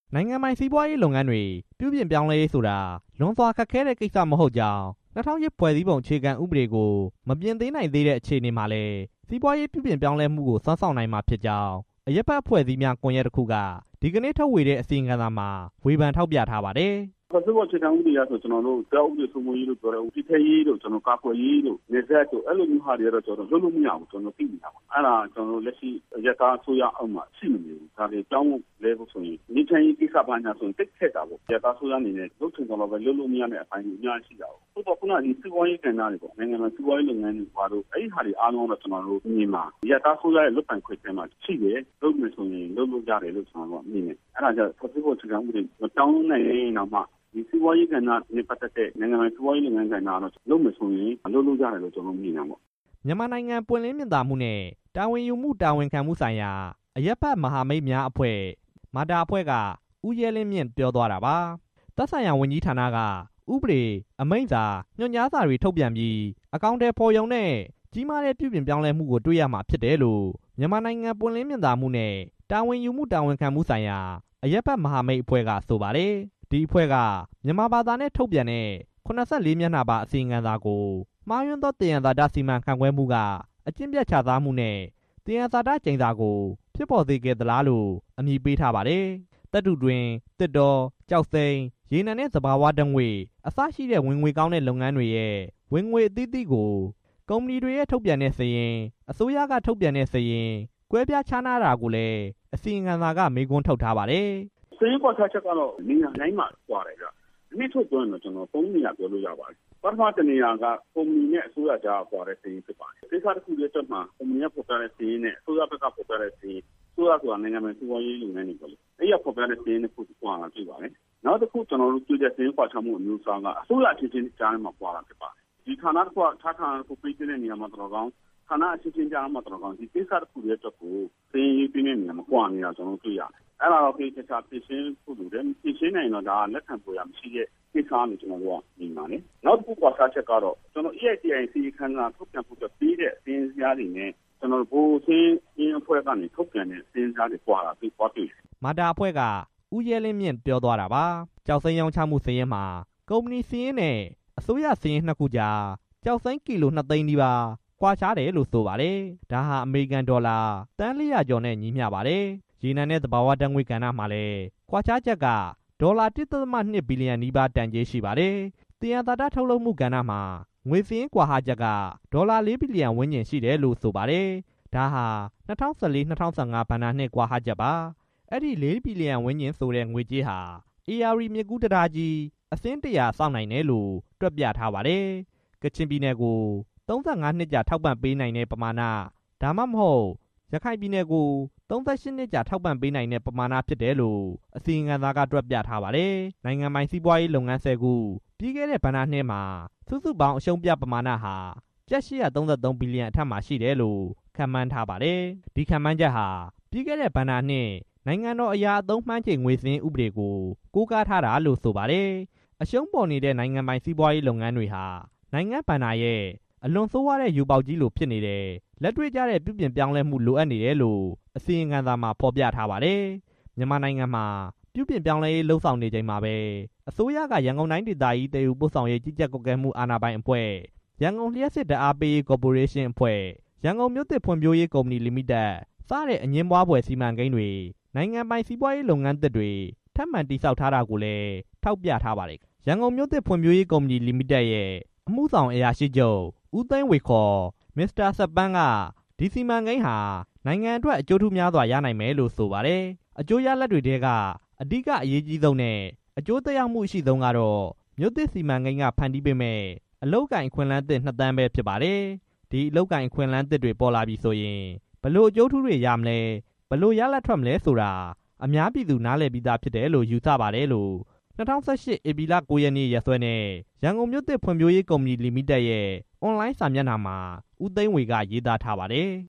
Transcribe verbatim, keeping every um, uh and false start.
နိုင်ငံပိုင်စီးပွားရေးလုပ်ငန်းတွေပြုပြင်ပြောင်းလဲရေးဆိုတာလွန်စွာခက်ခဲတဲ့ကိစ္စမဟုတ်ကြောင်း၂၀၀၈ဖွဲ့စည်းပုံအခြေခံဥပဒေကိုမပြင်သေးနိုင်သေးတဲ့အခြေအနေမှာလည်းစီးပွားရေးပြုပြင်ပြောင်းလဲမှုကိုစွမ်းဆောင်နိုင်မှာဖြစ်ကြောင်းအရပ်ဘက်အဖွဲ့အစည်းများကွန်ရက်တစ်ခုကဒီကနေ့ထုတ်ဝေတဲ့အစီရင်ခံစာမှာဝေဖန်ထောက်ပြထားပါတယ်ဖွဲ့စည်းပုံအခြေခံဥပဒေအရဆိုကျွန်တော်တို့တောက်ဥပဒေစိုးမိုးရေးလို့ပြောတယ်ဥပဒေရေးလို့ကျွန်တော်ကာကွယ်ရေးလို့နေဆက်တို့အဲ့လိုမျိုးဟာတွေတော့ကျွန်တော်လုပ်လို့မရဘူးကျွန်တော်သိနေတာပါအဲ့ဒါကျွန်တော်လက်ရှိရတာဆိုရအောင်မှရှိမနေဘူးဒါတွေတောင်းလဲဖို့ဆိုရင်ဒီချင်းကြီးကိစ္စပိုင်းညာဆိုရင်တိတ်ခက်တာပေါ့ရတာဆိုရအနေနဲ့လုပ်ချင်တော့ပဲလုပ်လို့မရတဲ့အပိုင်းကြီးအများကြီးရှိတာပေါ့ဟုတ်တော့ခုနကဒီစီးပွားရေးကဏ္ဍတွေပေါ့နိုင်ငံမှာစီးပွားရေးလုပ်ငန်းတွေပါတော့အဲ့ဒီဟာတွေအားလုံးတော့ကျွန်တော်တို့မြင်မှာရတာဆိုရရဲ့လွတ်ပိုင်ခွင့်ထဲမှာရှိတယ်လုပ်မယ်ဆိုရင်လုပ်လို့ရတယ်လို့ကျွန်တော်တို့မြင်တယ်အဲ့ဒါကြောင့်ဖွဲ့စည်းပုံအခြေခံဥပဒေမတောင်းနိုင်ရင်တော့မှဒီစီးပွားရေးကဏ္ဍနဲ့ပတ်သက်တဲ့နိုင်ငံရေးစီးပွားရေးလုပ်ငန်းကဏ္ဍတော့လုပ်မယ်ဆိုရင်လုပ်လို့ရတယ်လို့ကျွန်တော်မြင်တာပေါ့မြန်မာနိုင်ငံပွင့်လင်းမြင်သာမှုနဲ့တာဝန်ယူမှုတာဝန်ခံမှုဆိုင်ရာအရပ်ဘက်မဟာမိတ်များအဖွဲ့မာတာအဖွဲ့ကဦးရဲလင်းမြင့်ပြောသွားတာပါသက်ဆိုင်ရာဝန်ကြီးဌာနကဥပဒေအမိန့်စာညွှန်ကြားစာတွေထုတ်ပြန်ပြီးအကောင့်တွေဖော်ရုံနဲ့ကြီးမားတဲ့ပြုပြင်ပြောင်းလဲမှုကိုတွေ့ရမှာဖြစ်တယ်လို့မြန်မာနိုင်ငံပွင့်လင်းမြင်သာမှုနဲ့တာဝန်ယူမှုတာဝန်ခံမှုဆိုင်ရာအရပ်ဘက်မဟာမိတ်အဖွဲ့ကဆိုပါတယ်ဒီအဖွဲ့ကမြန်မာဘာသာနဲ့ထုတ်ပြန်တဲ့ခုနှစ်ဆယ့်လေးမျက်နှာပါအစီရင်ခံစာကိုမှားယွင်းသောတင်ရသာဒစီမံခန့်ခွဲမှုကအကျင့်ပြတ်ချစားမှုနဲ့တင်ရသာဒကျိန်စာကိုဖြစ်ပေါ်စေခဲ့သလားလို့အမည်ပေးထားပါတယ်တပ်တူတွင်တစ်တော်ကြောက်စိမ်းရေနံနဲ့သဘာဝဓာတ်ငွေအစရှိတဲ့ဝင်ငွေကောင်းတဲ့လုပ်ငန်းတွေရဲ့ဝင်ငွေအသီးသီးကိုကုမ္ပဏီတွေရဲ့ထုတ်ပြန်တဲ့စာရင်းအစိုးရကထုတ်ပြန်တဲ့စာရင်းကွဲပြားခြားနားတာကိုလည်းအစီရင်ခံစာကမေးခွန်းထုတ်ထားပါတယ်စင်းကွာချက်ကတော့နေရာတိုင်းမှာကွာတယ်ကြ။ဒီနေ့ထုတ်ပြောရင်တော့ကျွန်တော်သုံးနေရာပြောလို့ရပါတယ်။ပထမတနေရာကကုမ္ပဏီနဲ့အစိုးရကြားကွာတဲ့စင်းဖြစ်ပါတယ်။ဒီခါတစ်ခုလေးတက်မှာကုမ္ပဏီကပေါ်ပြတဲ့စင်းနဲ့အစိုးရဘက်ကပေါ်ပြတဲ့စင်းအစိုးရဆိုတာနိုင်ငံမှာစီးပွားရေးလုပ်ငန်းတွေပေါ့လေ။အဲ့ရပေါ်ပြတဲ့စင်းနဲ့ခုကွာလာပြပါတယ်။နောက်တစ်ခုကျွန်တော်တို့တွေ့တဲ့စင်းကွာချမှုအမျိုးအစားကအစိုးရချင်းချင်းကြားမှာကွာလာဖြစ်ပါတယ်။ဒီဌာနကထားဌာနကိုပြည်တဲ့နေရာမှာတော့ကောင်းဌာနအချင်းချင်းကြားမှာတော့ကောင်းဒီကိစ္စတစ်ခုလေးတော့ကိုစင်းရေးပြနေတဲ့နေရာမှာကွာနေတာကျွန်တော်တွေ့ရတယ်အဲ့ဒါတော့ဒီတခြားပြင်ဆင်ဖို့လိုတယ်ပြင်ဆင်နိုင်တော့ဒါလက်ခံပေါ်ရမရှိတဲ့ကိစ္စလို့ကျွန်တော်တို့ကမြင်ပါတယ်နောက်တစ်ခုကွာစားချက်ကတော့ကျွန်တော် E I T I စီခန်းကထုတ်ပြန်ဖို့ပြီးတဲ့စင်းစရာတွေနဲ့ကျွန်တော်ဘိုးစင်းအင်းအဖွဲ့ကနေထုတ်ပြန်တဲ့စင်းစရာတွေကွာလာပြီးပွားတွေ့မာတာအဖွဲ့ကဦးရဲလင်းမြင့်ပြောသွားတာပါကြောက်စိမ်းရောင်းချမှုစည်ရင်မှာကုမ္ပဏီစည်ရင်နဲ့အစိုးရစည်ရင်နှစ်ခုကြားကြောက်စိမ်းကီလိုနှစ်သိန်းနီးပါးကွာခြားတယ်လို့ဆိုပါတယ်ဒါဟာအမေရိကန်ဒေါ်လာတန်းလေးရာကျော်နဲ့ညီမျှပါတယ်ရေနံနဲ့သဘာဝဓာတ်ငွေကဏ္ဍမှာလည်းကွာခြားချက်ကဒေါ်လာ တစ်ဒသမနှစ်ဘီလီယံနီးပါးတန်ကြေးရှိပါတယ်။တင်ရသာဒထုတ်လုပ်မှုကဏ္ဍမှာငွေစင်းကွာဟာချက်ကဒေါ်လာလေးဘီလီယံဝန်းကျင်ရှိတယ်လို့ဆိုပါတယ်။ဒါဟာ၂၀၁၄ ၂၀၁၅ဘဏ္ဍာနှစ်ကွာဟာချက်ပါ။အဲ့ဒီလေးဘီလီယံဝန်းကျင်ဆိုတဲ့ငွေကြေးဟာအေအာရီမြစ်ကူးတရားကြီးအစင်းတရာစောင့်နိုင်တယ်လို့တွက်ပြထားပါတယ်။ကချင်ပြည်နယ်ကိုသုံးဆယ့်ငါးနှစ်ကြာထောက်ပံ့ပေးနိုင်တဲ့ပမာဏဒါမှမဟုတ်ရခိုင်ပြည်နယ်ကိုသုံးဆယ့်ရှစ်နှစ်ကြာထောက်ပံ့ပေးနိုင်တဲ့ပမာဏဖြစ်တယ်လို့အစီရင်ခံစာကတွက်ပြထားပါတယ်။နိုင်ငံပိုင်စီးပွားရေးလုပ်ငန်းဆယ်ခုပြီးခဲ့တဲ့ဘဏ္ဍာနှစ်မှာစုစုပေါင်းအရှုံးပြပမာဏဟာကျပ်ရှစ်ရာသုံးဆယ့်သုံးဘီလီယံအထက်မှာရှိတယ်လို့ခန့်မှန်းထားပါတယ်။ဒီခန့်မှန်းချက်ဟာပြီးခဲ့တဲ့ဘဏ္ဍာနှစ်နိုင်ငံတော်အရာအသုံးမှန်းချိန်ငွေစင်းဥပဒေကိုကိုးကားထားတာလို့ဆိုပါတယ်။အရှုံးပေါ်နေတဲ့နိုင်ငံပိုင်စီးပွားရေးလုပ်ငန်းတွေဟာနိုင်ငံဘဏ္ဍာရဲ့အလွန်ဆိုးဝါးတဲ့ယူပေါက်ကြီးလိုဖြစ်နေတယ်လက်တွေ့ကျတဲ့ပြုပြင်ပြောင်းလဲမှုလိုအပ်နေတယ်လို့အစီရင်ခံစာမှာဖော်ပြထားပါတယ်မြန်မာနိုင်ငံမှာပြုပြင်ပြောင်းလဲရေးလှုံ့ဆော်နေချိန်မှာပဲအစိုးရကရန်ကုန်တိုင်းဒေသကြီးတည်ယူပို့ဆောင်ရေးကြီးကြပ်ကွပ်ကဲမှုအာဏာပိုင်အဖွဲ့ရန်ကုန်လျှက်စစ်ဓာတ်အားပေးရေးကော်ပိုရေးရှင်းအဖွဲ့ရန်ကုန်မြို့သစ်ဖွံ့ဖြိုးရေးကုမ္ပဏီလီမိတက်စတဲ့အငင်းပွားဖွယ်စီမံကိန်းတွေနိုင်ငံပိုင်စီးပွားရေးလုပ်ငန်းသစ်တွေထပ်မံတည်ဆောက်ထားတာကိုလည်းထောက်ပြထားပါတယ်ရန်ကုန်မြို့သစ်ဖွံ့ဖြိုးရေးကုမ္ပဏီလီမိတက်ရဲ့အမှုဆောင်အရာရှိချုပ်ဦးသိန်းဝေခေါ်မစ္စတာစပန်းကဒီစီမံကိန်းဟာနိုင်ငံအတွက်အကျိုးထူးများစွာရနိုင်မယ်လို့ဆိုပါတယ်အကျိုးရလဒ်တွေထဲကအဓိကအရေးကြီးဆုံးနဲ့အကျိုးသက်ရောက်မှုအရှိဆုံးကတော့မြို့သစ်စီမံကိန်းကဖန်တီးပေးမဲ့အလုပ်ကိုင်ခွင့်လန်းသစ်နှစ်သန်းပဲဖြစ်ပါတယ်ဒီအလုပ်ကိုင်ခွင့်လန်းသစ်တွေပေါ်လာပြီဆိုရင်ဘလို့အကျိုးထူးတွေရမလဲဘလို့ရလဒ်ထွက်မလဲဆိုတာအများပြည်သူနားလည်ပြီးသားဖြစ်တယ်လို့ယူဆပါတယ်လို့၂၀၁၈ဧပြီလကိုရက်နေ့ရက်စွဲနဲ့ရန်ကုန်မြို့သစ်ဖွံ့ဖြိုးရေးကုမ္ပဏီလီမိတက်ရဲ့အွန်လိုင်းစာမျက်နှာမှာဦးသိန်းဝေကရေးသားထားပါတယ်